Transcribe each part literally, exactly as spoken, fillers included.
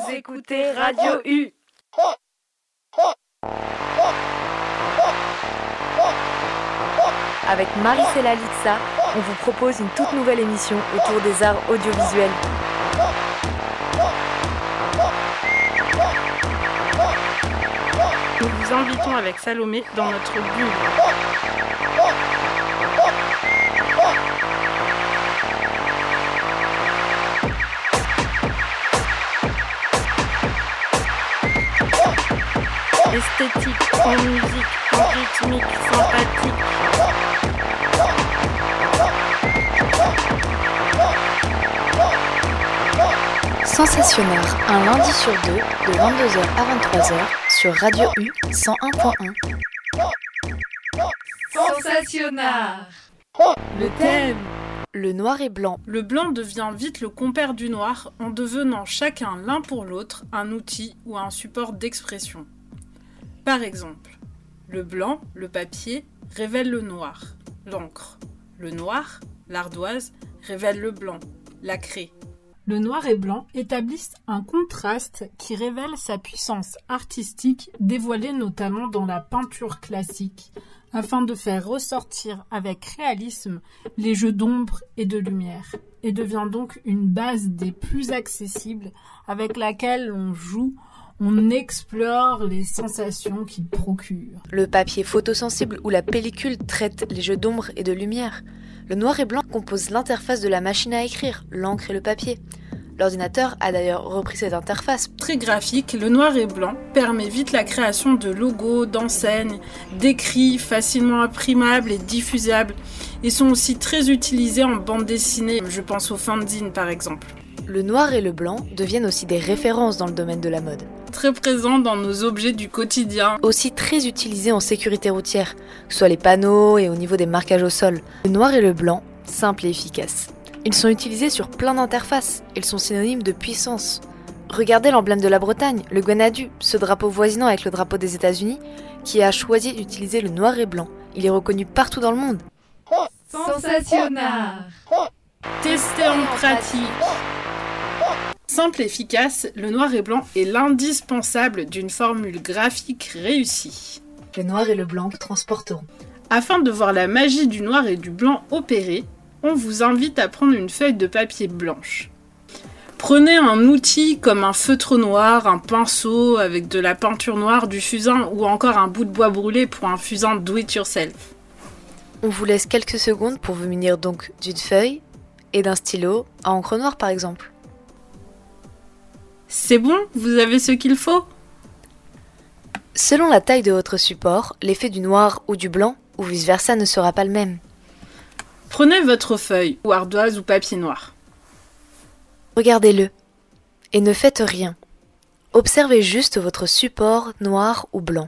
Vous écoutez Radio U. Avec Marie-Céla Lixa, on vous propose une toute nouvelle émission autour des arts audiovisuels. Nous vous invitons avec Salomé dans notre bulle. Esthétique, en musique, en rythmique, sympathique. Sensationnard, un lundi sur deux, de vingt-deux heures à vingt-trois heures, sur Radio U cent un point un. Sensationnard. Le thème. Le noir et blanc. Le blanc devient vite le compère du noir en devenant chacun l'un pour l'autre un outil ou un support d'expression. Par exemple, le blanc, le papier, révèle le noir, l'encre. Le noir, l'ardoise, révèle le blanc, la craie. Le noir et blanc établissent un contraste qui révèle sa puissance artistique dévoilée notamment dans la peinture classique, afin de faire ressortir avec réalisme les jeux d'ombre et de lumière, et devient donc une base des plus accessibles avec laquelle on joue. On explore les sensations qu'il procure. Le papier photosensible ou la pellicule traite les jeux d'ombre et de lumière. Le noir et blanc compose l'interface de la machine à écrire, l'encre et le papier. L'ordinateur a d'ailleurs repris cette interface. Très graphique, le noir et blanc permet vite la création de logos, d'enseignes, d'écrits facilement imprimables et diffusables. Ils sont aussi très utilisés en bande dessinée, je pense au fanzine par exemple. Le noir et le blanc deviennent aussi des références dans le domaine de la mode. Très présents dans nos objets du quotidien. Aussi très utilisés en sécurité routière, que ce soit les panneaux et au niveau des marquages au sol. Le noir et le blanc, simples et efficaces. Ils sont utilisés sur plein d'interfaces. Ils sont synonymes de puissance. Regardez l'emblème de la Bretagne, le Gwenadu, ce drapeau voisinant avec le drapeau des États-Unis, qui a choisi d'utiliser le noir et blanc. Il est reconnu partout dans le monde. Sensationnard. Testé en pratique. Simple et efficace, le noir et blanc est l'indispensable d'une formule graphique réussie. Le noir et le blanc transporteront. Afin de voir la magie du noir et du blanc opérer, on vous invite à prendre une feuille de papier blanche. Prenez un outil comme un feutre noir, un pinceau avec de la peinture noire, du fusain ou encore un bout de bois brûlé pour un fusain do it yourself. On vous laisse quelques secondes pour vous munir donc d'une feuille et d'un stylo à encre noire par exemple. C'est bon, vous avez ce qu'il faut ? Selon la taille de votre support, l'effet du noir ou du blanc ou vice-versa ne sera pas le même. Prenez votre feuille, ou ardoise ou papier noir. Regardez-le et ne faites rien. Observez juste votre support noir ou blanc.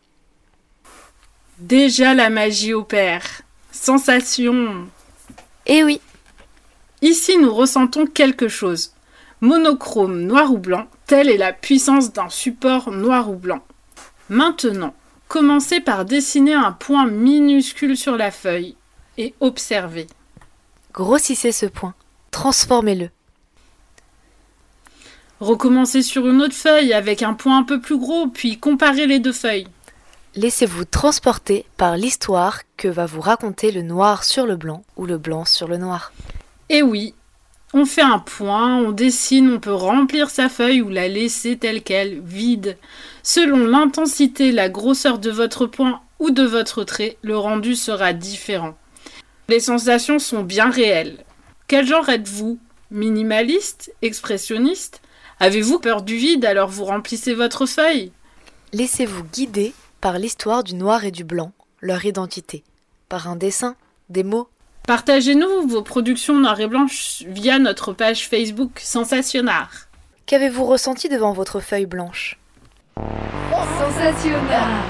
Déjà la magie opère. Sensation. Eh oui. Ici nous ressentons quelque chose. Monochrome noir ou blanc, telle est la puissance d'un support noir ou blanc. Maintenant, commencez par dessiner un point minuscule sur la feuille et observez. Grossissez ce point, transformez-le. Recommencez sur une autre feuille avec un point un peu plus gros, puis comparez les deux feuilles. Laissez-vous transporter par l'histoire que va vous raconter le noir sur le blanc ou le blanc sur le noir. Et oui, on fait un point, on dessine, on peut remplir sa feuille ou la laisser telle qu'elle, vide. Selon l'intensité, la grosseur de votre point ou de votre trait, le rendu sera différent. Les sensations sont bien réelles. Quel genre êtes-vous ? Minimaliste ? Expressionniste ? Avez-vous peur du vide alors vous remplissez votre feuille ? Laissez-vous guider par l'histoire du noir et du blanc, leur identité, par un dessin, des mots. Partagez-nous vos productions noir et blanc via notre page Facebook Sensationnard. Qu'avez-vous ressenti devant votre feuille blanche ? Sensationnard.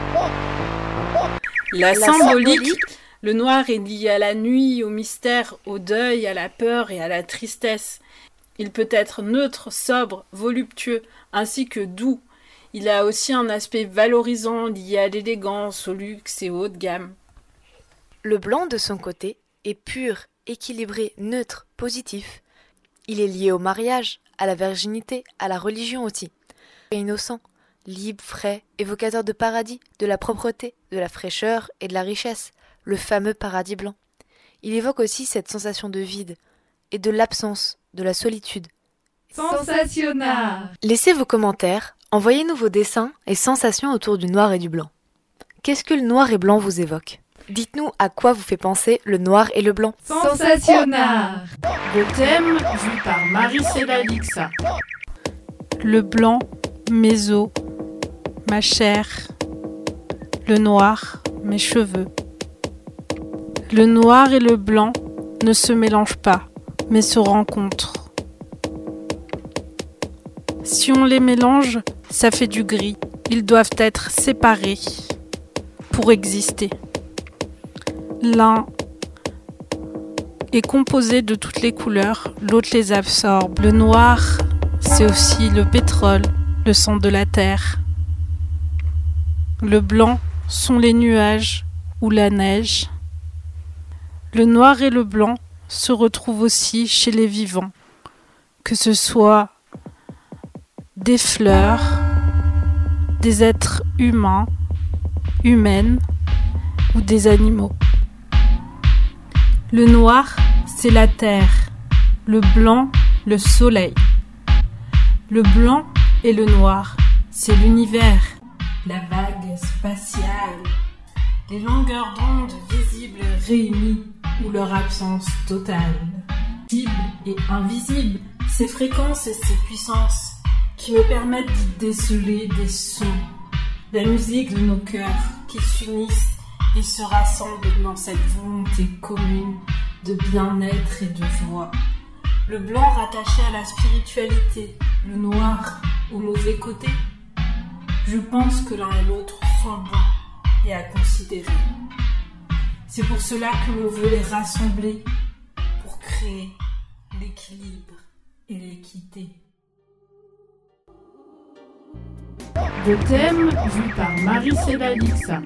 La, La symbolique, symbolique, le noir est lié à la nuit, au mystère, au deuil, à la peur et à la tristesse. Il peut être neutre, sobre, voluptueux, ainsi que doux. Il a aussi un aspect valorisant lié à l'élégance, au luxe et au haut de gamme. Le blanc, de son côté, est pur, équilibré, neutre, positif. Il est lié au mariage, à la virginité, à la religion aussi. Innocent, libre, frais, évocateur de paradis, de la propreté, de la fraîcheur et de la richesse, le fameux paradis blanc. Il évoque aussi cette sensation de vide et de l'absence, de la solitude. Sensationnard. Laissez vos commentaires, envoyez-nous vos dessins et sensations autour du noir et du blanc. Qu'est-ce que le noir et blanc vous évoque ? Dites-nous à quoi vous fait penser le noir et le blanc. Sensationnard. Le thème vu par Marie-Céla Lixa. Le blanc, mes os, ma chair. Le noir, mes cheveux. Le noir et le blanc ne se mélangent pas, mais se rencontrent. Si on les mélange, ça fait du gris. Ils doivent être séparés pour exister. L'un est composé de toutes les couleurs, l'autre les absorbe. Le noir, c'est aussi le pétrole, le sang de la terre. Le blanc sont les nuages ou la neige. Le noir et le blanc se retrouvent aussi chez les vivants, que ce soit des fleurs, des êtres humains, humaines ou des animaux. Le noir, c'est la terre, le blanc, le soleil. Le blanc et le noir, c'est l'univers, la vague spatiale, les longueurs d'onde visibles réunies ou leur absence totale. Visible et invisible, ces fréquences et ces puissances qui me permettent d'y déceler des sons, la musique de nos cœurs qui s'unissent et se rassemblent dans cette volonté commune de bien-être et de joie. Le blanc rattaché à la spiritualité, le noir au mauvais côté. Je pense que l'un et l'autre sont bons et à considérer. C'est pour cela que l'on veut les rassembler pour créer l'équilibre et l'équité. Le thème vu par Marie-Céla Lixa.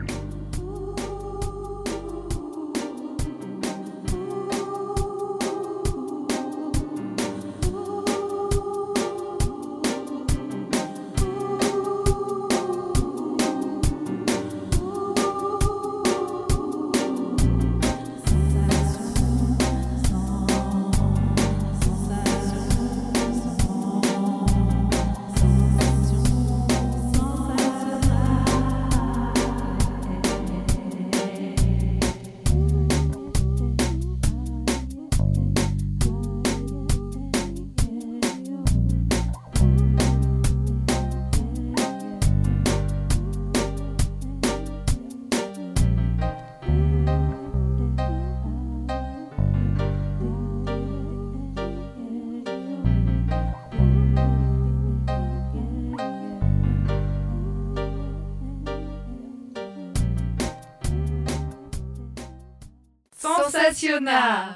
Sensationnard.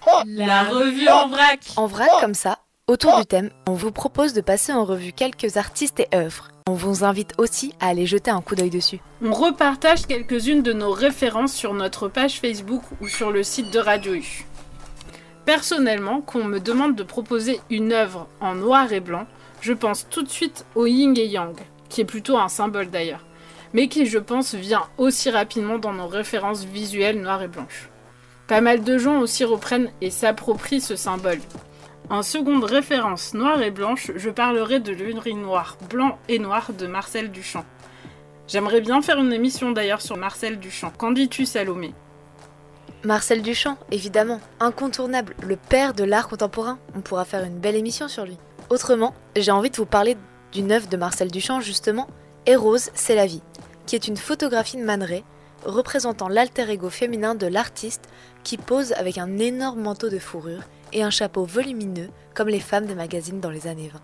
La revue en vrac. En vrac comme ça, autour du thème, on vous propose de passer en revue quelques artistes et œuvres. On vous invite aussi à aller jeter un coup d'œil dessus. On repartage quelques-unes de nos références sur notre page Facebook ou sur le site de Radio U. Personnellement, quand on me demande de proposer une œuvre en noir et blanc, je pense tout de suite au yin et yang, qui est plutôt un symbole d'ailleurs, mais qui, je pense, vient aussi rapidement dans nos références visuelles noires et blanches. Pas mal de gens aussi reprennent et s'approprient ce symbole. En seconde référence noire et blanche, je parlerai de l'urinoir blanc et noir de Marcel Duchamp. J'aimerais bien faire une émission d'ailleurs sur Marcel Duchamp. Qu'en dis-tu, Salomé ? Marcel Duchamp, évidemment, incontournable, le père de l'art contemporain. On pourra faire une belle émission sur lui. Autrement, j'ai envie de vous parler d'une œuvre de Marcel Duchamp justement, Et Rose, c'est la vie, qui est une photographie de Man Ray représentant l'alter ego féminin de l'artiste qui pose avec un énorme manteau de fourrure et un chapeau volumineux comme les femmes des magazines dans les années vingt.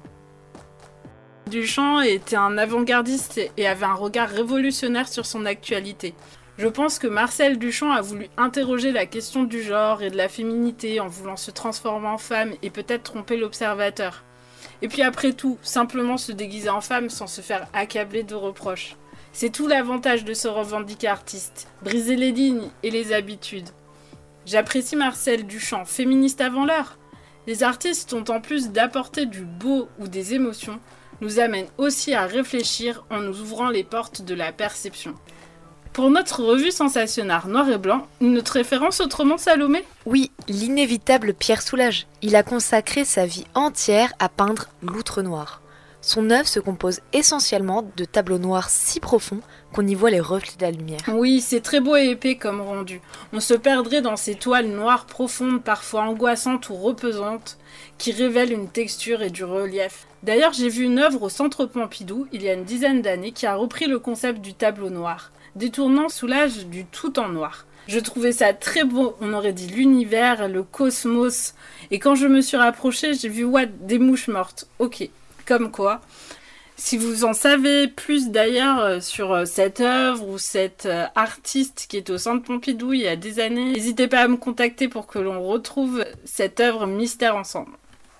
Duchamp était un avant-gardiste et avait un regard révolutionnaire sur son actualité. Je pense que Marcel Duchamp a voulu interroger la question du genre et de la féminité en voulant se transformer en femme et peut-être tromper l'observateur. Et puis après tout, simplement se déguiser en femme sans se faire accabler de reproches. C'est tout l'avantage de se revendiquer artiste, briser les lignes et les habitudes. J'apprécie Marcel Duchamp, féministe avant l'heure. Les artistes ont en plus d'apporter du beau ou des émotions, nous amènent aussi à réfléchir en nous ouvrant les portes de la perception. Pour notre revue Sensationnart Noir et Blanc, notre référence autrement Salomé ? Oui, l'inévitable Pierre Soulages. Il a consacré sa vie entière à peindre l'outre noir. Son œuvre se compose essentiellement de tableaux noirs si profonds qu'on y voit les reflets de la lumière. Oui, c'est très beau et épais comme rendu. On se perdrait dans ces toiles noires profondes, parfois angoissantes ou repesantes, qui révèlent une texture et du relief. D'ailleurs, j'ai vu une œuvre au Centre Pompidou, il y a une dizaine d'années, qui a repris le concept du tableau noir, détournant Soulages du tout en noir. Je trouvais ça très beau, on aurait dit l'univers, le cosmos. Et quand je me suis rapprochée, j'ai vu what, des mouches mortes. Ok. Comme quoi, si vous en savez plus d'ailleurs sur cette œuvre ou cet artiste qui est au Centre Pompidou il y a des années, n'hésitez pas à me contacter pour que l'on retrouve cette œuvre mystère ensemble.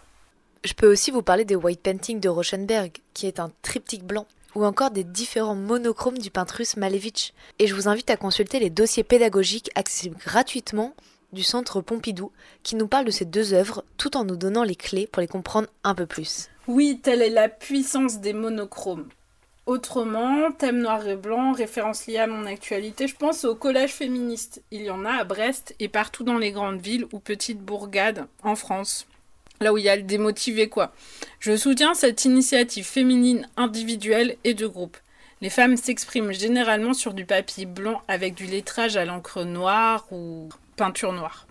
Je peux aussi vous parler des white paintings de Rauschenberg, qui est un triptyque blanc, ou encore des différents monochromes du peintre russe Malevich. Et je vous invite à consulter les dossiers pédagogiques accessibles gratuitement du Centre Pompidou, qui nous parlent de ces deux œuvres, tout en nous donnant les clés pour les comprendre un peu plus. Oui, telle est la puissance des monochromes. Autrement, thème noir et blanc, référence liée à mon actualité, je pense au collège féministe. Il y en a à Brest et partout dans les grandes villes ou petites bourgades en France. Là où il y a le démotivé quoi. Je soutiens cette initiative féminine individuelle et de groupe. Les femmes s'expriment généralement sur du papier blanc avec du lettrage à l'encre noire ou peinture noire.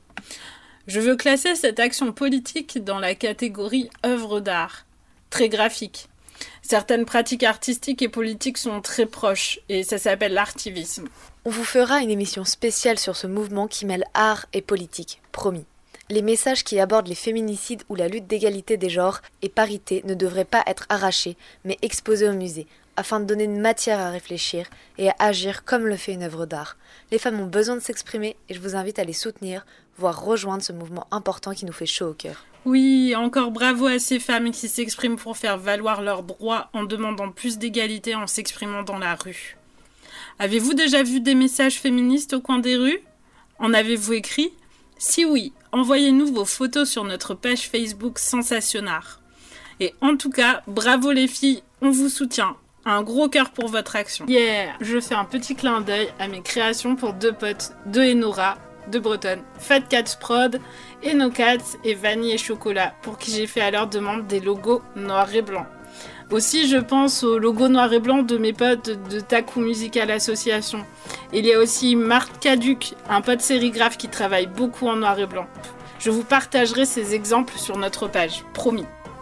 Je veux classer cette action politique dans la catégorie œuvre d'art, très graphique. Certaines pratiques artistiques et politiques sont très proches et ça s'appelle l'artivisme. On vous fera une émission spéciale sur ce mouvement qui mêle art et politique, promis. Les messages qui abordent les féminicides ou la lutte d'égalité des genres et parité ne devraient pas être arrachés, mais exposés au musée, afin de donner une matière à réfléchir et à agir comme le fait une œuvre d'art. Les femmes ont besoin de s'exprimer et je vous invite à les soutenir, voire rejoindre ce mouvement important qui nous fait chaud au cœur. Oui, encore bravo à ces femmes qui s'expriment pour faire valoir leurs droits en demandant plus d'égalité en s'exprimant dans la rue. Avez-vous déjà vu des messages féministes au coin des rues ? En avez-vous écrit ? Si oui, envoyez-nous vos photos sur notre page Facebook Sensationnart. Et en tout cas, bravo les filles, on vous soutient. Un gros cœur pour votre action. Yeah, je fais un petit clin d'œil à mes créations pour deux potes, de Enora, de Bretonne, Fat Cats Prod, Enocats et Vanille et Chocolat, pour qui j'ai fait à leur demande des logos noirs et blancs. Aussi, je pense au logo noir et blanc de mes potes de Taku Musical Association. Il y a aussi Marc Caduc, un pote sérigraphe qui travaille beaucoup en noir et blanc. Je vous partagerai ces exemples sur notre page, promis.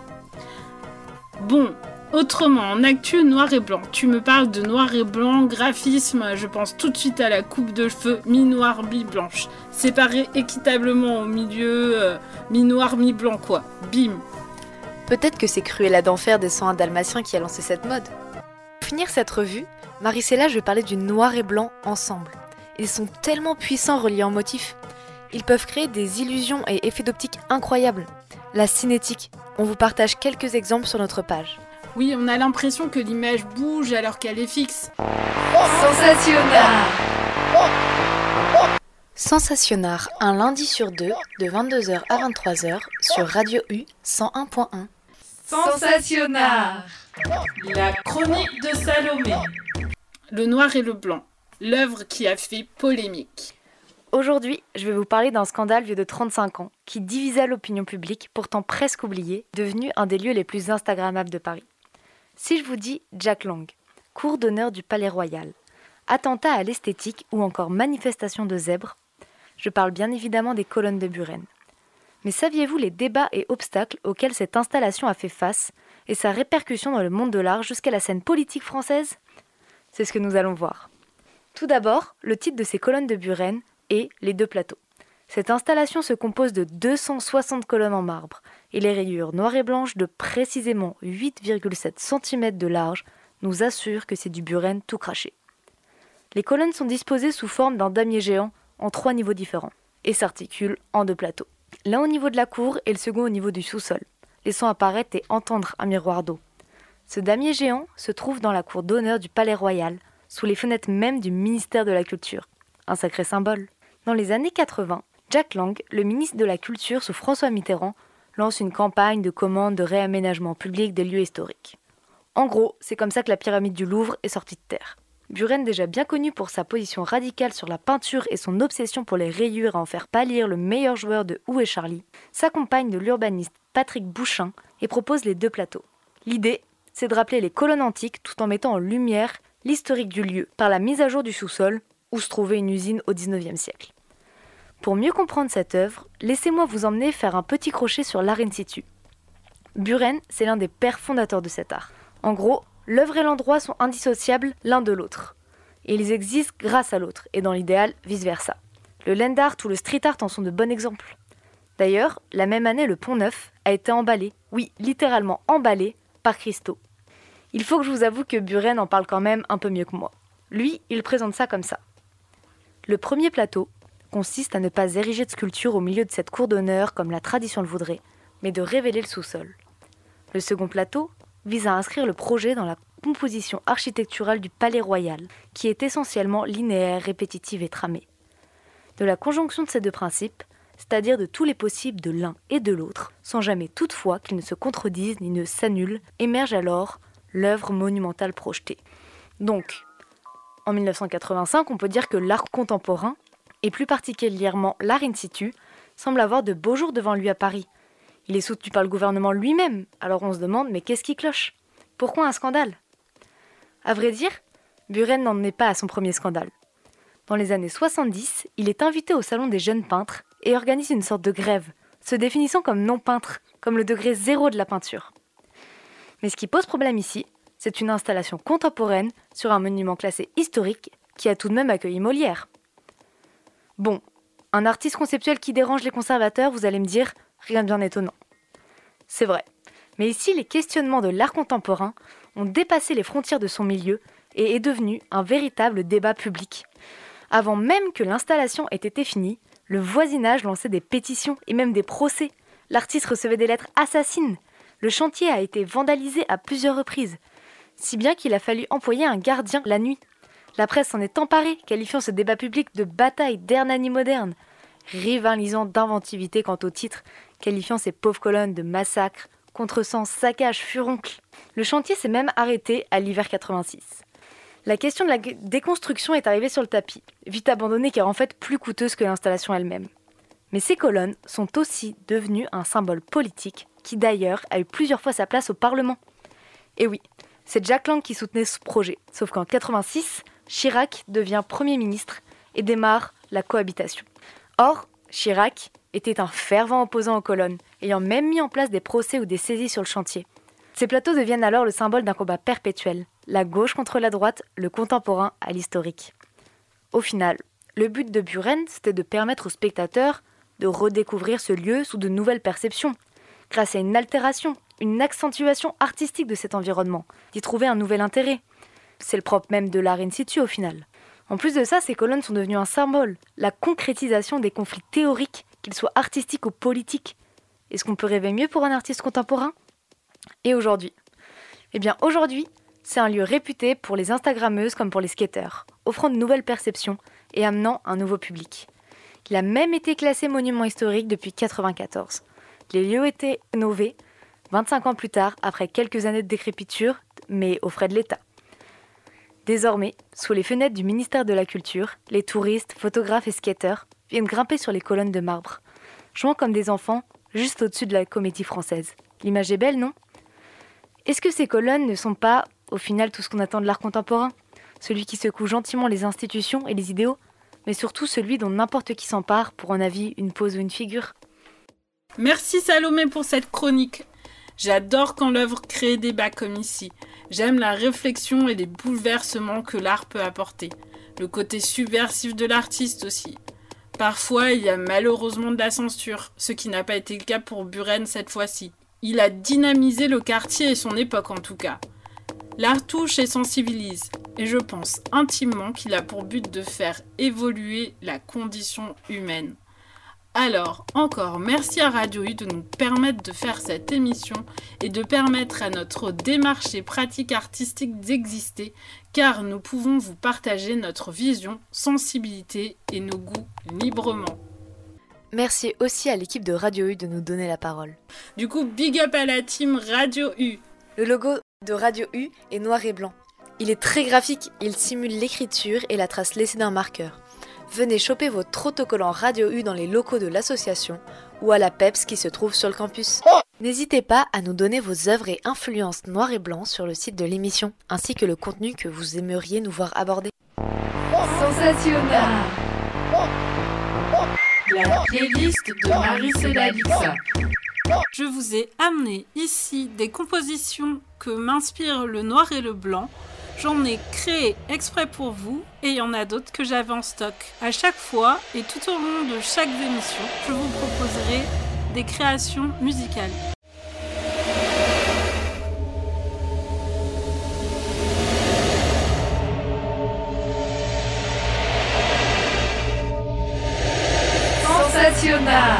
Bon, autrement, en actu noir et blanc, tu me parles de noir et blanc, graphisme, je pense tout de suite à la coupe de cheveux mi-noir, mi-blanche, séparée équitablement au milieu, euh, mi-noir, mi-blanc quoi, bim. Peut-être que c'est Cruella d'Enfer des cent un Dalmatiens qui a lancé cette mode. Pour finir cette revue, Maricela, je vais parler du noir et blanc ensemble. Ils sont tellement puissants reliés en motifs. Ils peuvent créer des illusions et effets d'optique incroyables. La cinétique, on vous partage quelques exemples sur notre page. Oui, on a l'impression que l'image bouge alors qu'elle est fixe. Sensationnart. Sensationnart, un lundi sur deux, de vingt-deux heures à vingt-trois heures, sur Radio U cent un point un. Sensationnart. La chronique de Salomé. Le noir et le blanc, l'œuvre qui a fait polémique. Aujourd'hui, je vais vous parler d'un scandale vieux de trente-cinq ans, qui divisa l'opinion publique, pourtant presque oubliée, devenu un des lieux les plus instagrammables de Paris. Si je vous dis Jack Lang, cour d'honneur du Palais Royal, attentat à l'esthétique ou encore manifestation de zèbres, je parle bien évidemment des colonnes de Buren. Mais saviez-vous les débats et obstacles auxquels cette installation a fait face et sa répercussion dans le monde de l'art jusqu'à la scène politique française ? C'est ce que nous allons voir. Tout d'abord, le titre de ces colonnes de Buren est « Les deux plateaux ». Cette installation se compose de deux cent soixante colonnes en marbre et les rayures noires et blanches de précisément huit virgule sept centimètres de large nous assurent que c'est du Buren tout craché. Les colonnes sont disposées sous forme d'un damier géant en trois niveaux différents et s'articulent en deux plateaux. L'un au niveau de la cour et le second au niveau du sous-sol, laissant apparaître et entendre un miroir d'eau. Ce damier géant se trouve dans la cour d'honneur du Palais Royal, sous les fenêtres même du ministère de la Culture. Un sacré symbole. Dans les années quatre-vingts, Jack Lang, le ministre de la Culture sous François Mitterrand, lance une campagne de commande de réaménagement public des lieux historiques. En gros, c'est comme ça que la pyramide du Louvre est sortie de terre. Buren, déjà bien connu pour sa position radicale sur la peinture et son obsession pour les rayures à en faire pâlir le meilleur joueur de Où est Charlie, s'accompagne de l'urbaniste Patrick Bouchain et propose les deux plateaux. L'idée, c'est de rappeler les colonnes antiques tout en mettant en lumière l'historique du lieu par la mise à jour du sous-sol où se trouvait une usine au dix-neuvième siècle. Pour mieux comprendre cette œuvre, laissez-moi vous emmener faire un petit crochet sur l'art in situ. Buren, c'est l'un des pères fondateurs de cet art. En gros, l'œuvre et l'endroit sont indissociables l'un de l'autre. Et ils existent grâce à l'autre, et dans l'idéal, vice-versa. Le land art ou le street art en sont de bons exemples. D'ailleurs, la même année, le Pont Neuf a été emballé, oui, littéralement emballé, par Christo. Il faut que je vous avoue que Buren en parle quand même un peu mieux que moi. Lui, il présente ça comme ça. Le premier plateau consiste à ne pas ériger de sculpture au milieu de cette cour d'honneur comme la tradition le voudrait, mais de révéler le sous-sol. Le second plateau vise à inscrire le projet dans la composition architecturale du palais royal, qui est essentiellement linéaire, répétitive et tramée. De la conjonction de ces deux principes, c'est-à-dire de tous les possibles de l'un et de l'autre, sans jamais toutefois qu'ils ne se contredisent ni ne s'annulent, émerge alors l'œuvre monumentale projetée. Donc, en mille neuf cent quatre-vingt-cinq, on peut dire que l'art contemporain, et plus particulièrement l'art in situ, semble avoir de beaux jours devant lui à Paris. Il est soutenu par le gouvernement lui-même, alors on se demande, mais qu'est-ce qui cloche ? Pourquoi un scandale ? À vrai dire, Buren n'en est pas à son premier scandale. Dans les années soixante-dix, il est invité au Salon des jeunes peintres et organise une sorte de grève, se définissant comme non-peintre, comme le degré zéro de la peinture. Mais ce qui pose problème ici, c'est une installation contemporaine sur un monument classé historique qui a tout de même accueilli Molière. Bon, un artiste conceptuel qui dérange les conservateurs, vous allez me dire, rien de bien étonnant. C'est vrai, mais ici les questionnements de l'art contemporain ont dépassé les frontières de son milieu et est devenu un véritable débat public. Avant même que l'installation ait été finie, le voisinage lançait des pétitions et même des procès. L'artiste recevait des lettres assassines. Le chantier a été vandalisé à plusieurs reprises, si bien qu'il a fallu employer un gardien la nuit. La presse s'en est emparée, qualifiant ce débat public de bataille d'Hernani moderne, rivalisant d'inventivité quant au titre, qualifiant ces pauvres colonnes de massacre, contresens, saccage, furoncle. Le chantier s'est même arrêté à l'hiver quatre-vingt-six. La question de la déconstruction est arrivée sur le tapis, vite abandonnée car en fait plus coûteuse que l'installation elle-même. Mais ces colonnes sont aussi devenues un symbole politique qui d'ailleurs a eu plusieurs fois sa place au Parlement. Et oui, c'est Jack Lang qui soutenait ce projet, sauf qu'en quatre-vingt-six, Chirac devient Premier ministre et démarre la cohabitation. Or, Chirac était un fervent opposant aux colonnes, ayant même mis en place des procès ou des saisies sur le chantier. Ces plateaux deviennent alors le symbole d'un combat perpétuel, la gauche contre la droite, le contemporain à l'historique. Au final, le but de Buren, c'était de permettre aux spectateurs de redécouvrir ce lieu sous de nouvelles perceptions, grâce à une altération, une accentuation artistique de cet environnement, d'y trouver un nouvel intérêt. C'est le propre même de l'art in situ au final. En plus de ça, ces colonnes sont devenues un symbole, la concrétisation des conflits théoriques, qu'ils soient artistiques ou politiques. Est-ce qu'on peut rêver mieux pour un artiste contemporain ? Et aujourd'hui ? Eh bien aujourd'hui, c'est un lieu réputé pour les Instagrammeuses comme pour les skateurs, offrant de nouvelles perceptions et amenant un nouveau public. Il a même été classé monument historique depuis mille neuf cent quatre-vingt-quatorze. Les lieux étaient rénovés vingt-cinq ans plus tard, après quelques années de décrépiture, mais aux frais de l'État. Désormais, sous les fenêtres du ministère de la Culture, les touristes, photographes et skateurs viennent grimper sur les colonnes de marbre, jouant comme des enfants juste au-dessus de la Comédie Française. L'image est belle, non ? Est-ce que ces colonnes ne sont pas, au final, tout ce qu'on attend de l'art contemporain ? Celui qui secoue gentiment les institutions et les idéaux, mais surtout celui dont n'importe qui s'empare pour en avis, une pose ou une figure. Merci Salomé pour cette chronique. J'adore quand l'œuvre crée débat comme ici. J'aime la réflexion et les bouleversements que l'art peut apporter. Le côté subversif de l'artiste aussi. Parfois, il y a malheureusement de la censure, ce qui n'a pas été le cas pour Buren cette fois-ci. Il a dynamisé le quartier et son époque en tout cas. L'art touche et sensibilise, et je pense intimement qu'il a pour but de faire évoluer la condition humaine. Alors, encore merci à Radio U de nous permettre de faire cette émission et de permettre à notre démarche et pratique artistique d'exister, car nous pouvons vous partager notre vision, sensibilité et nos goûts librement. Merci aussi à l'équipe de Radio U de nous donner la parole. Du coup, big up à la team Radio U. Le logo de Radio U est noir et blanc. Il est très graphique, il simule l'écriture et la trace laissée d'un marqueur. Venez choper votre autocollant Radio U dans les locaux de l'association ou à la P E P S qui se trouve sur le campus. N'hésitez pas à nous donner vos œuvres et influences noir et blanc sur le site de l'émission, ainsi que le contenu que vous aimeriez nous voir aborder. Sensationnel. La playlist de Marie-Céda Dixa. Je vous ai amené ici des compositions que m'inspire le noir et le blanc. J'en ai créé exprès pour vous et il y en a d'autres que j'avais en stock. À chaque fois et tout au long de chaque émission, je vous proposerai des créations musicales. Sensationnel.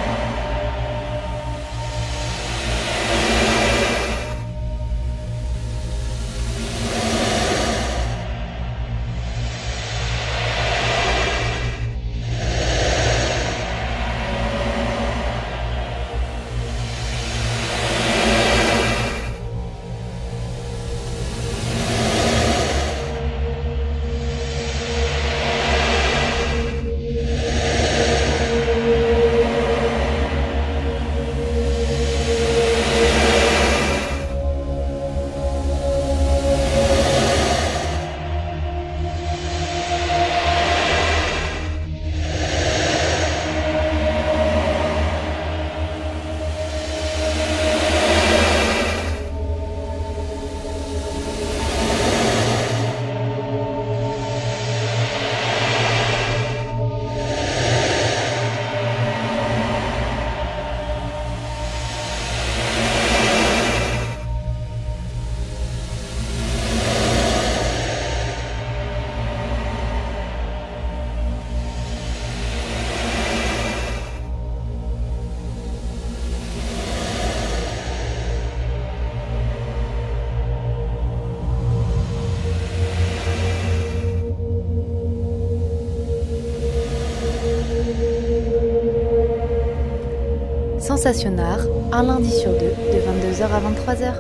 Sensationnard, un lundi sur deux, de vingt-deux heures à vingt-trois heures.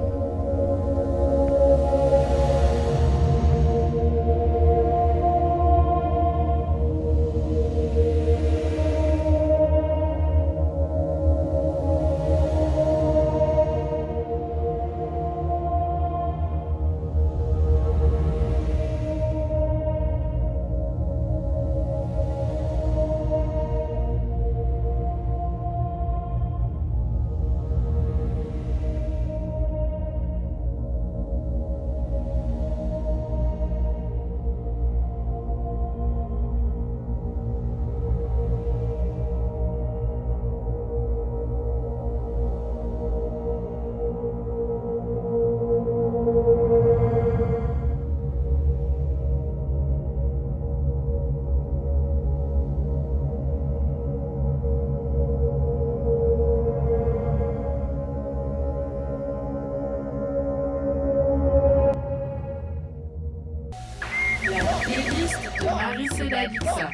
Marie-Céda Dixa.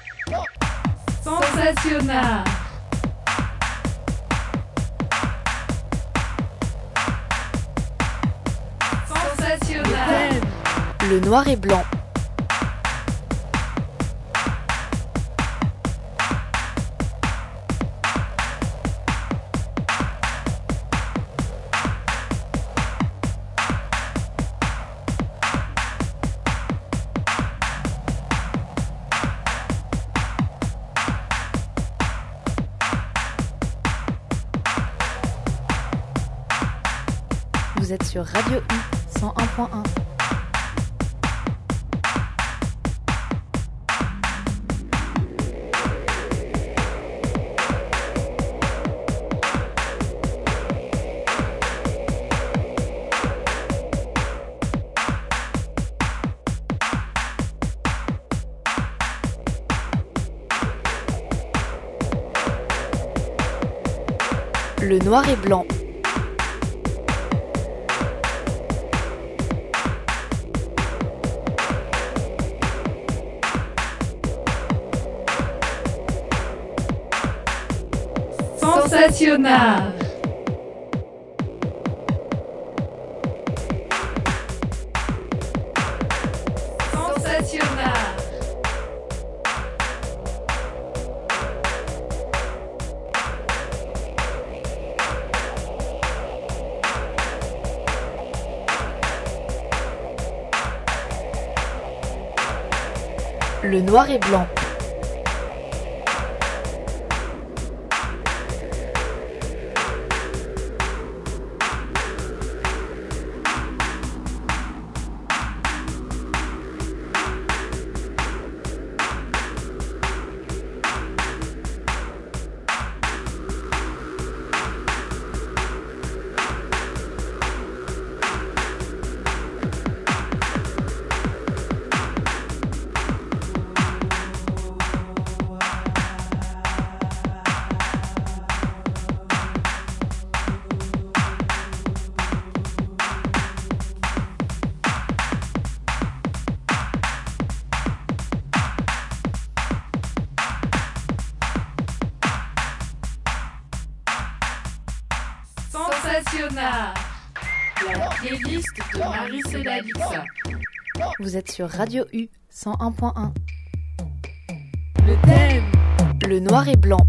Sensationnel. Sensationnel. Le noir et blanc. Vous êtes sur Radio U cent un point un. Le noir et blanc. Sensationnel. Sensationnel. Le noir et blanc. Sensationnel. La playlist de Marie-Céda Dixa. Vous êtes sur Radio U cent un point un. Le thème. Le noir et blanc.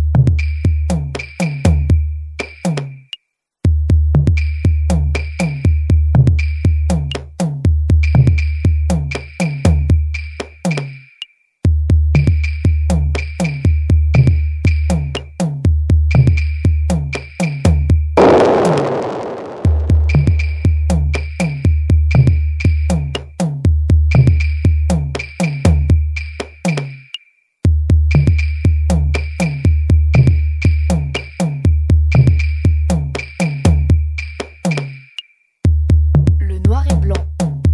Le noir et blanc.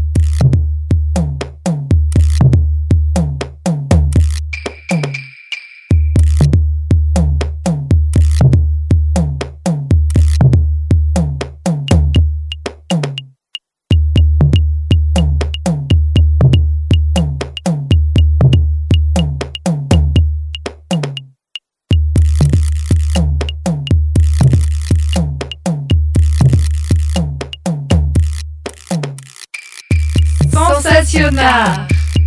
Sensationnel.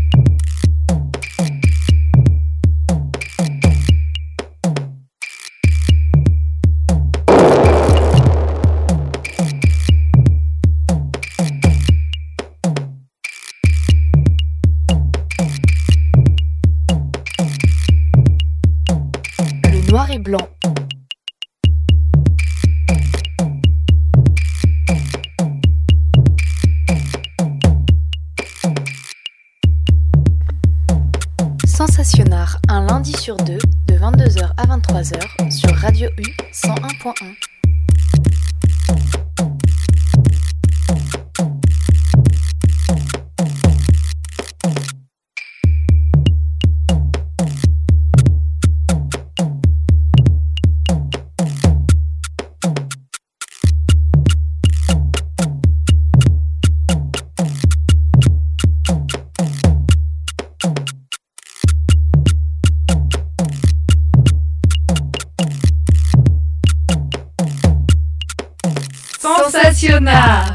Le noir et blanc. Sensationnard, un lundi sur deux, de vingt-deux heures à vingt-trois heures, sur Radio U cent un point un. Sensationnel.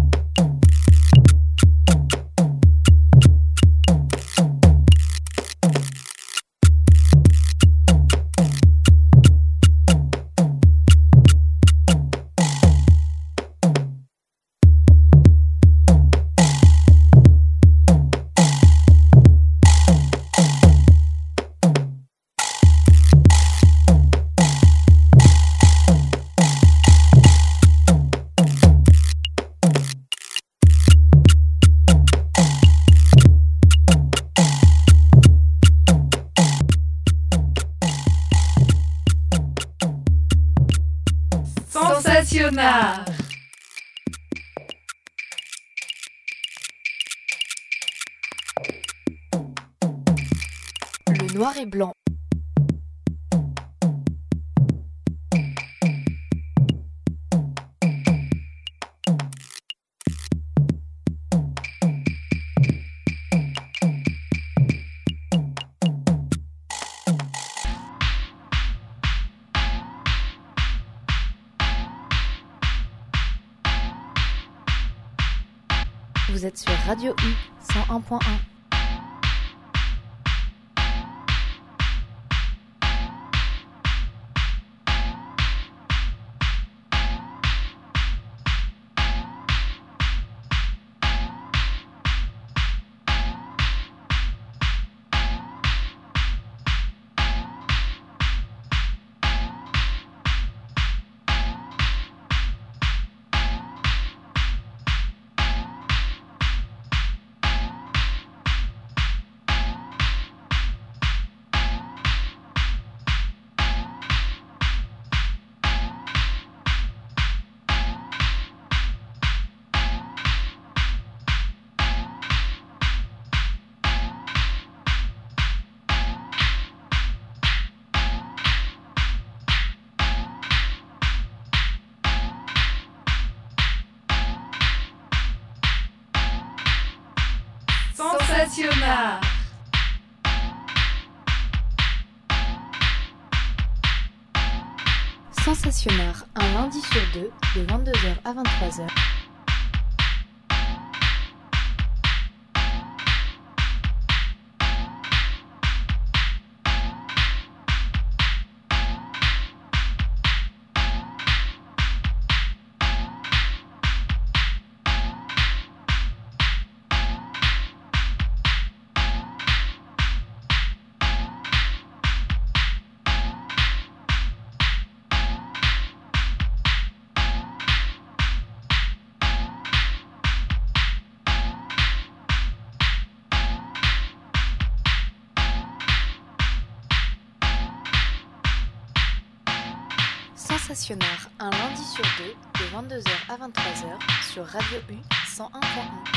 Sensationnel. Le noir et blanc. Vous êtes sur Radio U cent un point un. Sensationnard. Sensationnard, un lundi sur deux, de vingt-deux heures à vingt-trois heures. Sensationnard, un lundi sur deux, de vingt-deux heures à vingt-trois heures, sur Radio U cent un point un.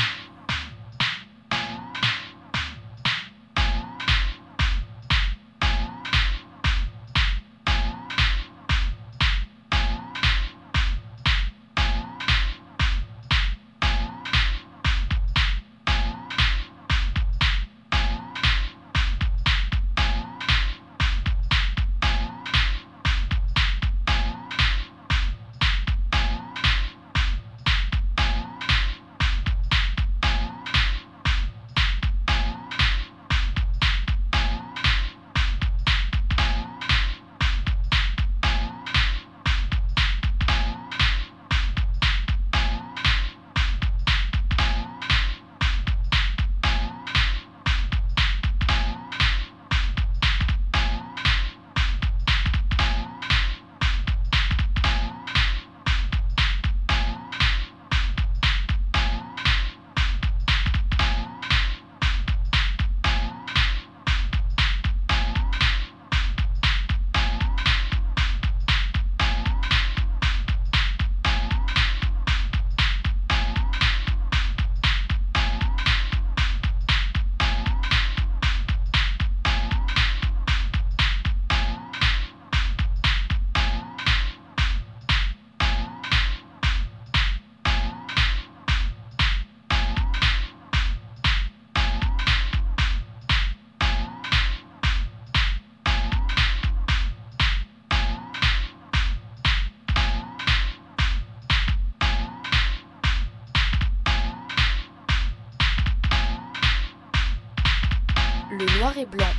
Le noir et blanc.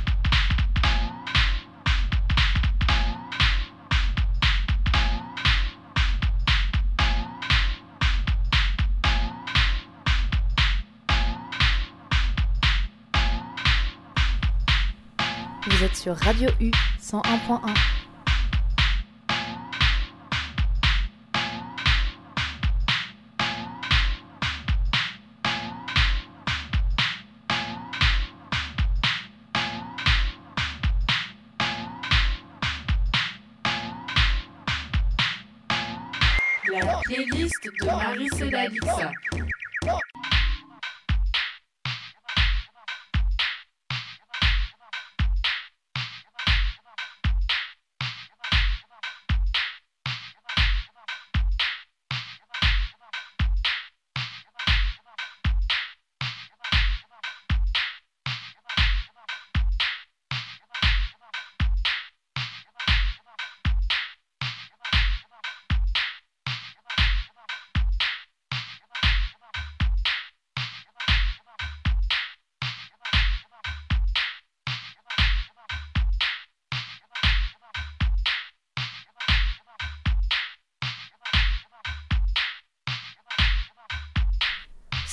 Vous êtes sur Radio U cent un point un. La playlist de Marie-Céda Lixa.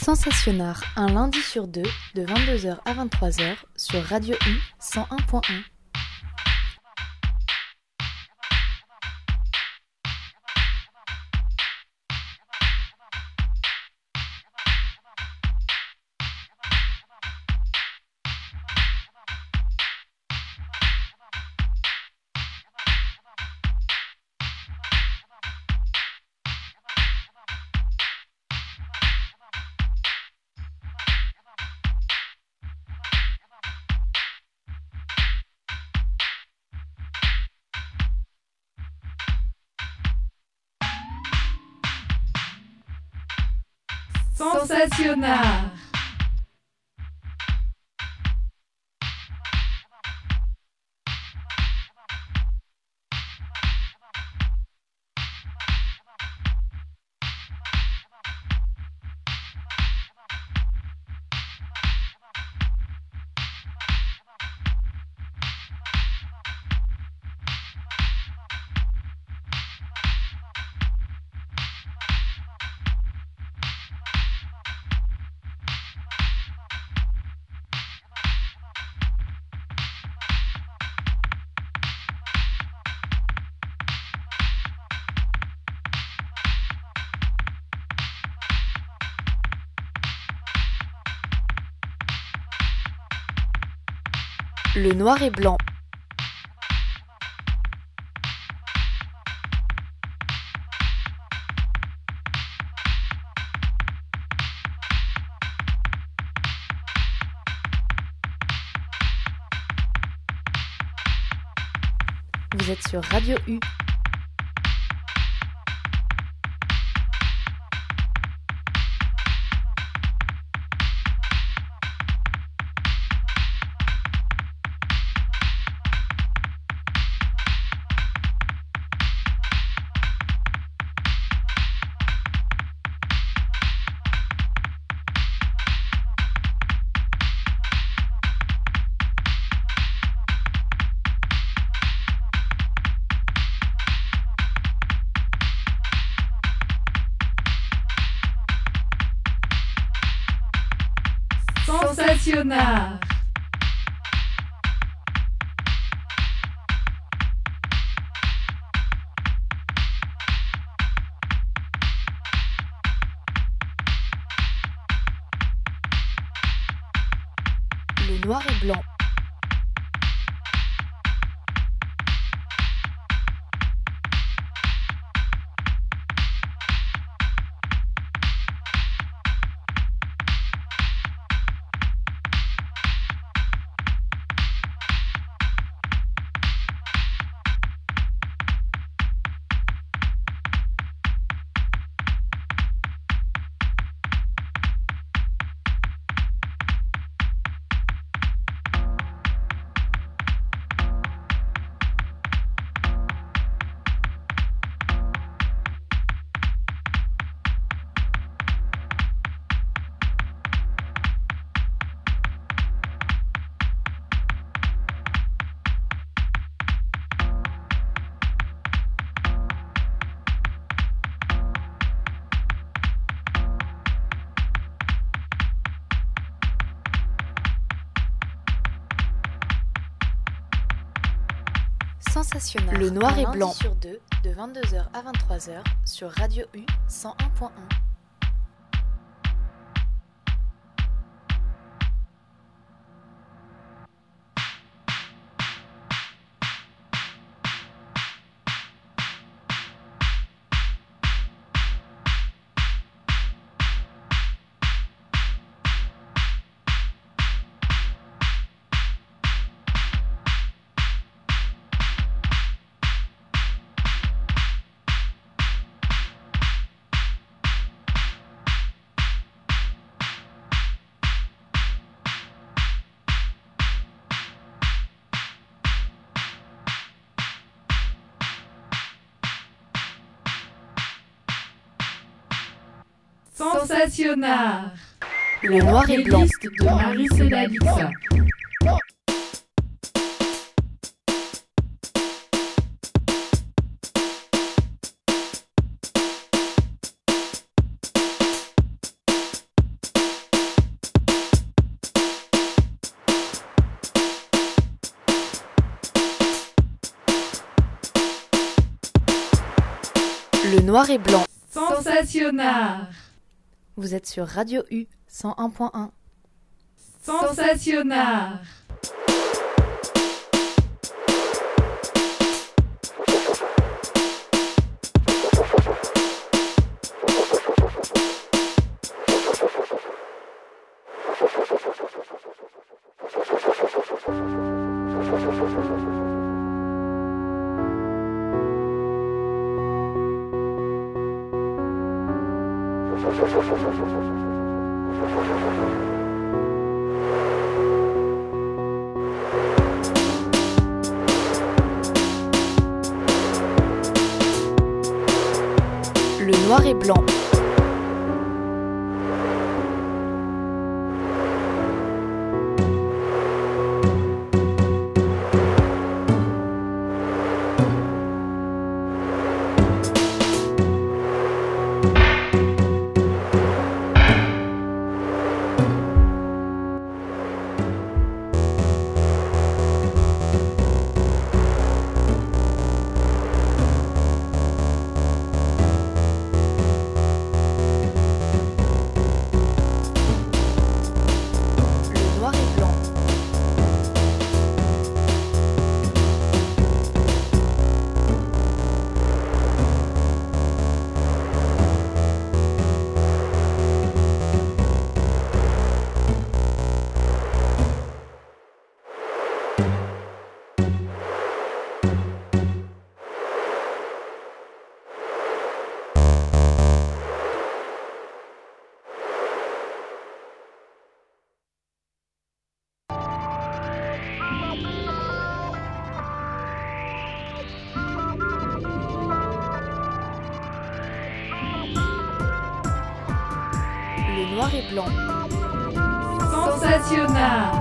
Sensationnard, un lundi sur deux, de vingt-deux heures à vingt-trois heures, sur Radio U cent un point un. Sensationnard. Le noir et blanc. Vous êtes sur Radio U. Sensationnard. Le noir et blanc. Sensationnard. Le noir et blanc. Sur deux, de vingt-deux heures à vingt-trois heures, sur Radio U cent un point un. Sensationnard. Le noir et blanc. Playlist de Marie-Céda. Le noir et blanc. Sensationnard. Vous êtes sur Radio U cent un point un. Sensationnard. Le noir et blanc. Le noir et blanc. Sensationnard.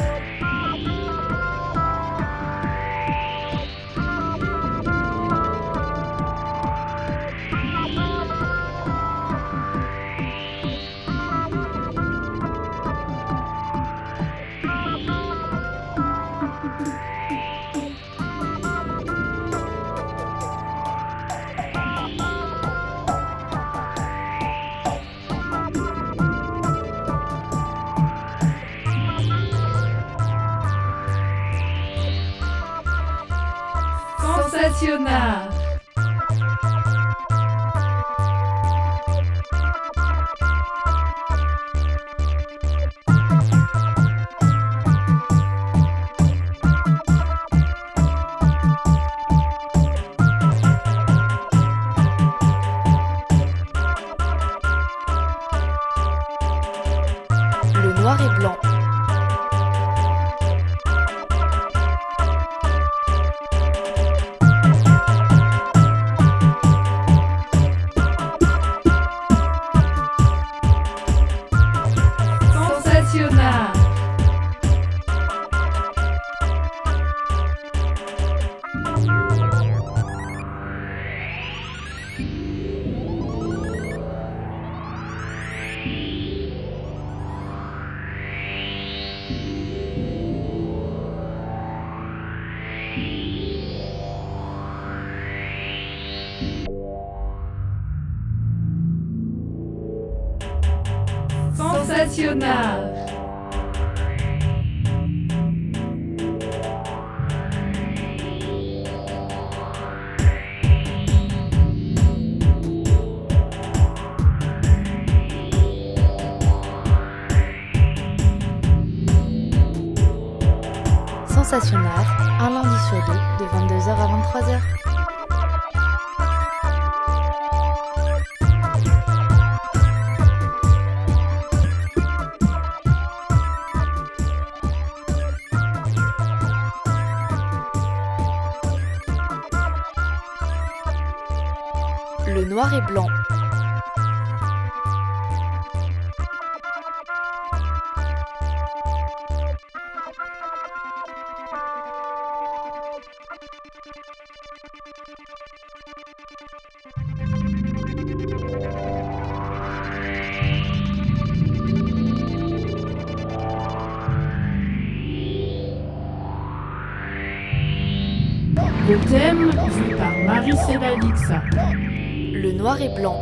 Sensationnard. Le noir et blanc. Sensationnard. Sensationnard. Sensationnard, un lundi sur deux, de vingt-deux heures à vingt-trois heures. Le noir et blanc. Le thème vu par Marie Célalixa. Le noir et blanc.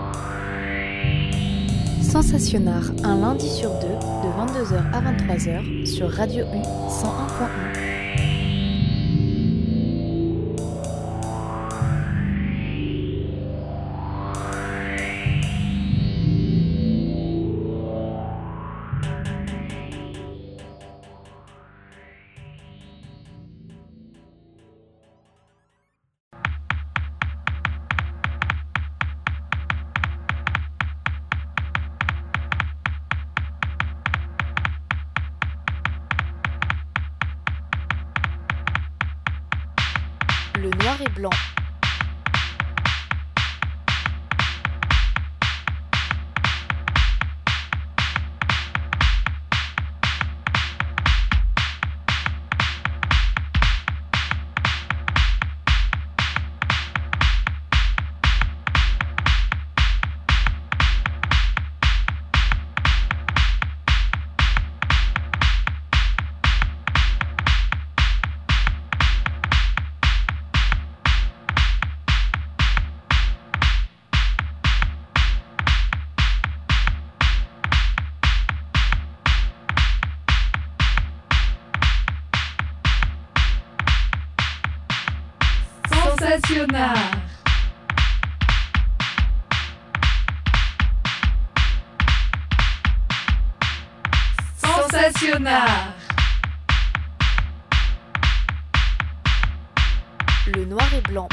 Sensationnard, un lundi sur deux, de vingt-deux heures à vingt-trois heures, sur Radio U cent un point un. Le noir et blanc. Sensationnard. Sensationnard. Le noir et blanc.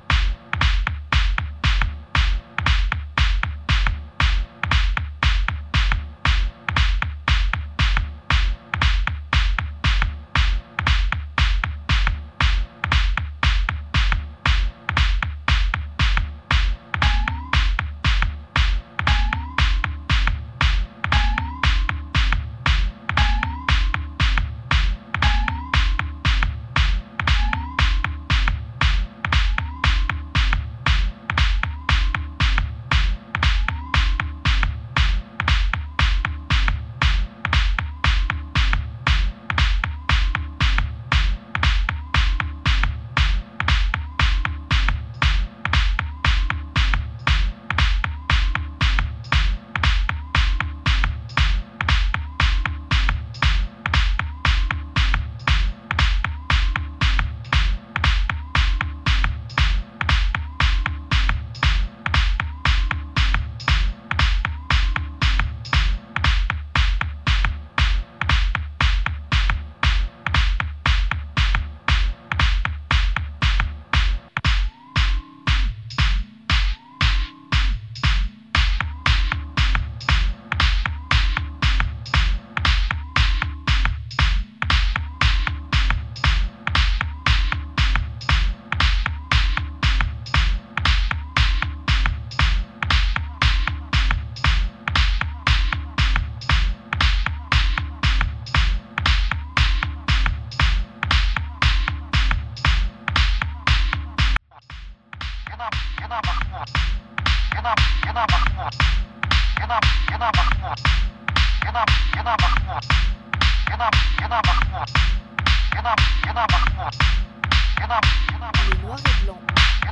Le noir et blanc.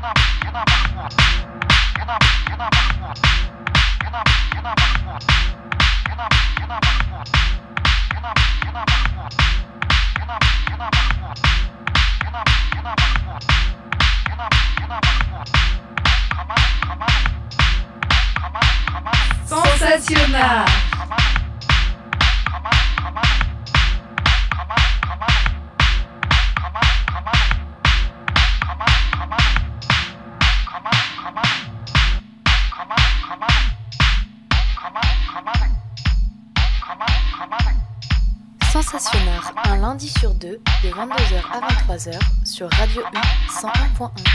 Sensationnard. Sensationnard, un lundi sur deux, de vingt-deux heures à vingt-trois heures, sur Radio U cent un point un.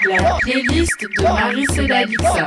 La playlist de Marie Dalixa.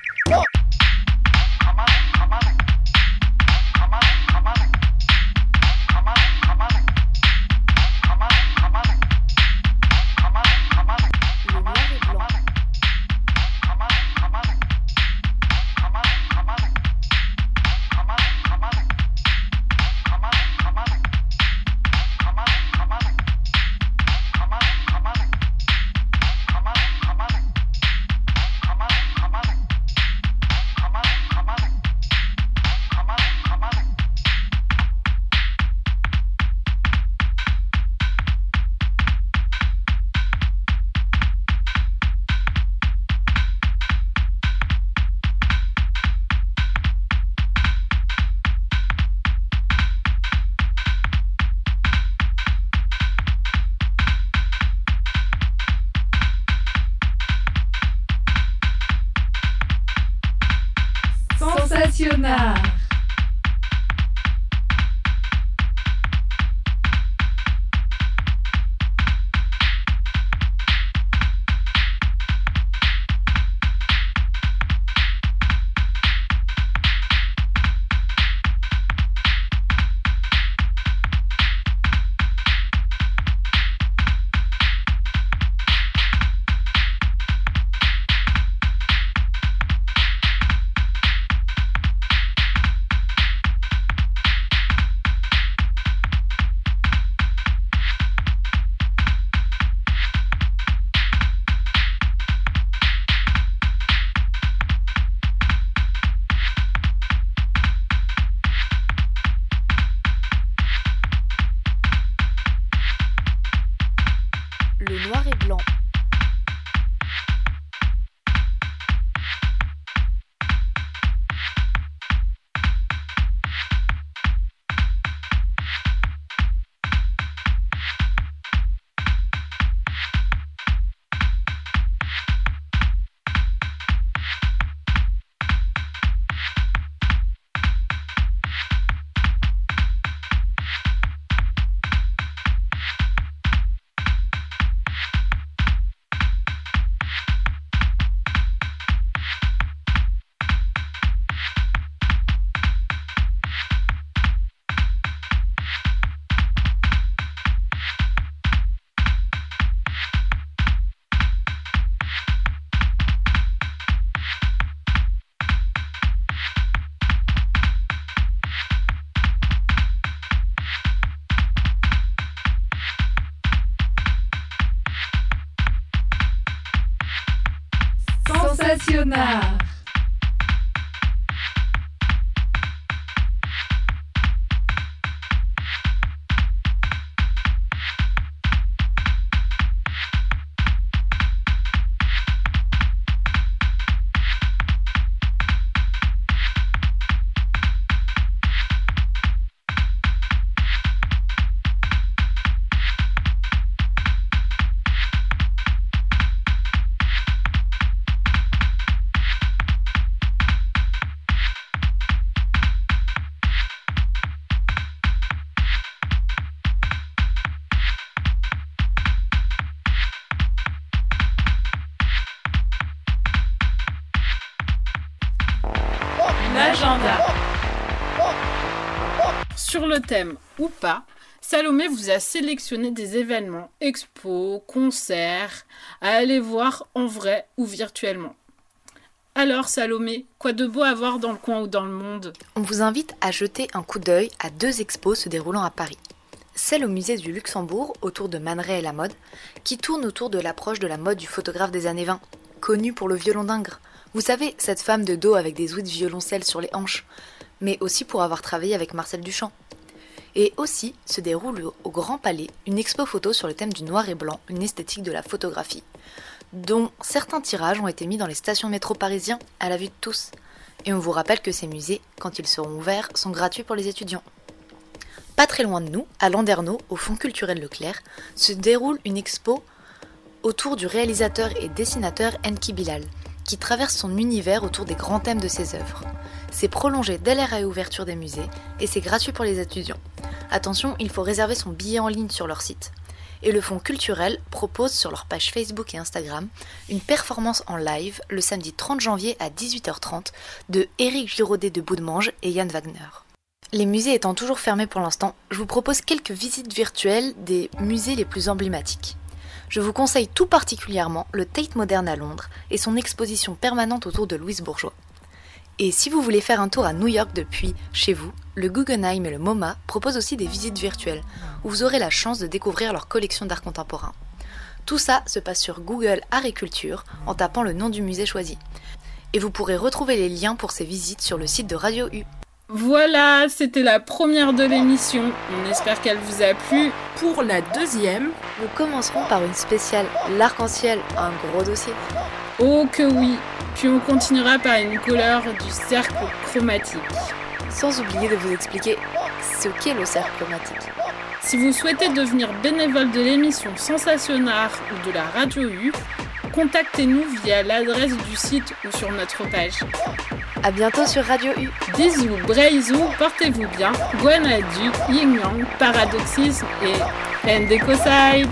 Sensationnard. Le noir et blanc. Sensationnard. L'agenda. Sur le thème ou pas, Salomé vous a sélectionné des événements, expos, concerts, à aller voir en vrai ou virtuellement. Alors Salomé, quoi de beau à voir dans le coin ou dans le monde ? On vous invite à jeter un coup d'œil à deux expos se déroulant à Paris. Celle au musée du Luxembourg, autour de Man Ray et la mode, qui tourne autour de l'approche de la mode du photographe des années vingt, connu pour le violon d'Ingres. Vous savez, cette femme de dos avec des ouïes de violoncelle sur les hanches, mais aussi pour avoir travaillé avec Marcel Duchamp. Et aussi se déroule au Grand Palais une expo photo sur le thème du noir et blanc, une esthétique de la photographie, dont certains tirages ont été mis dans les stations métro parisiens à la vue de tous. Et on vous rappelle que ces musées, quand ils seront ouverts, sont gratuits pour les étudiants. Pas très loin de nous, à Landerneau, au Fonds culturel Leclerc, se déroule une expo autour du réalisateur et dessinateur Enki Bilal, qui traverse son univers autour des grands thèmes de ses œuvres. C'est prolongé dès la réouverture des musées et c'est gratuit pour les étudiants. Attention, il faut réserver son billet en ligne sur leur site. et le Fonds culturel propose sur leur page Facebook et Instagram une performance en live le samedi trente janvier à dix-huit heures trente de Éric Giraudet de Boudemange et Yann Wagner. Les musées étant toujours fermés pour l'instant, je vous propose quelques visites virtuelles des musées les plus emblématiques. Je vous conseille tout particulièrement le Tate Modern à Londres et son exposition permanente autour de Louise Bourgeois. Et si vous voulez faire un tour à New York depuis chez vous, le Guggenheim et le MoMA proposent aussi des visites virtuelles où vous aurez la chance de découvrir leur collection d'art contemporain. Tout ça se passe sur Google Art et Culture en tapant le nom du musée choisi. Et vous pourrez retrouver les liens pour ces visites sur le site de Radio U. Voilà, c'était la première de l'émission. On espère qu'elle vous a plu. Pour la deuxième, nous commencerons par une spéciale L'arc-en-ciel, un gros dossier. Oh que oui. Puis on continuera par une couleur du cercle chromatique. Sans oublier de vous expliquer ce qu'est le cercle chromatique. Si vous souhaitez devenir bénévole de l'émission Sensationnart ou de la Radio U, contactez-nous via l'adresse du site ou sur notre page. À bientôt sur Radio U. Bisous, braisous, portez-vous bien. Guanadu, Yin Yang, Paradoxisme et Endecocide.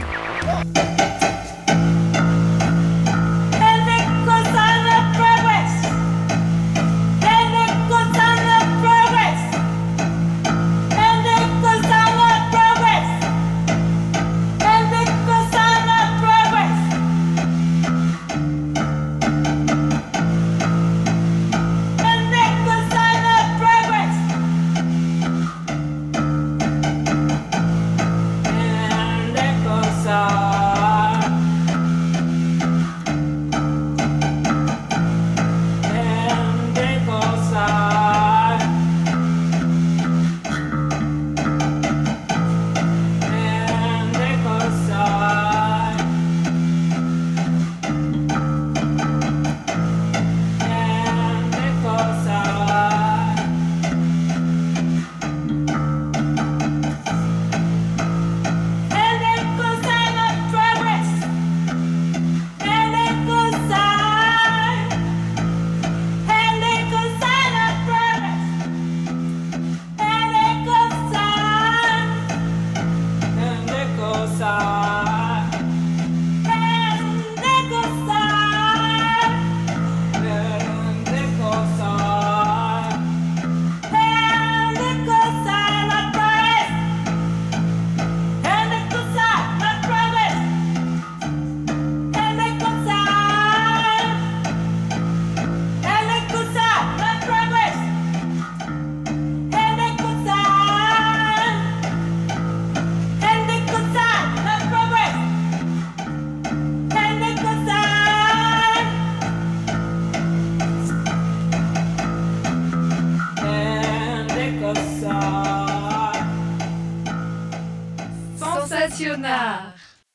Sensationnart.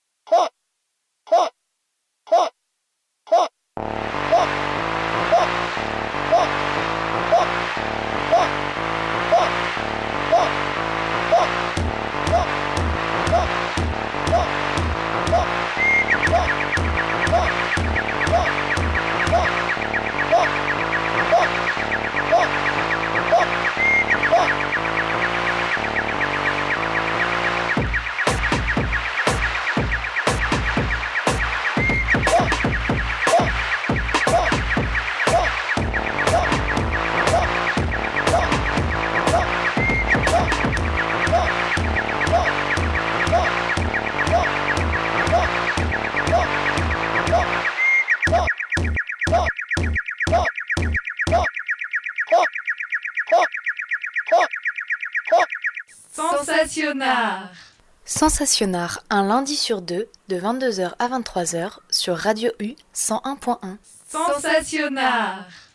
Sensationnart. Sensationnart, un lundi sur deux, de vingt-deux heures à vingt-trois heures, sur Radio U cent un point un. Sensationnart.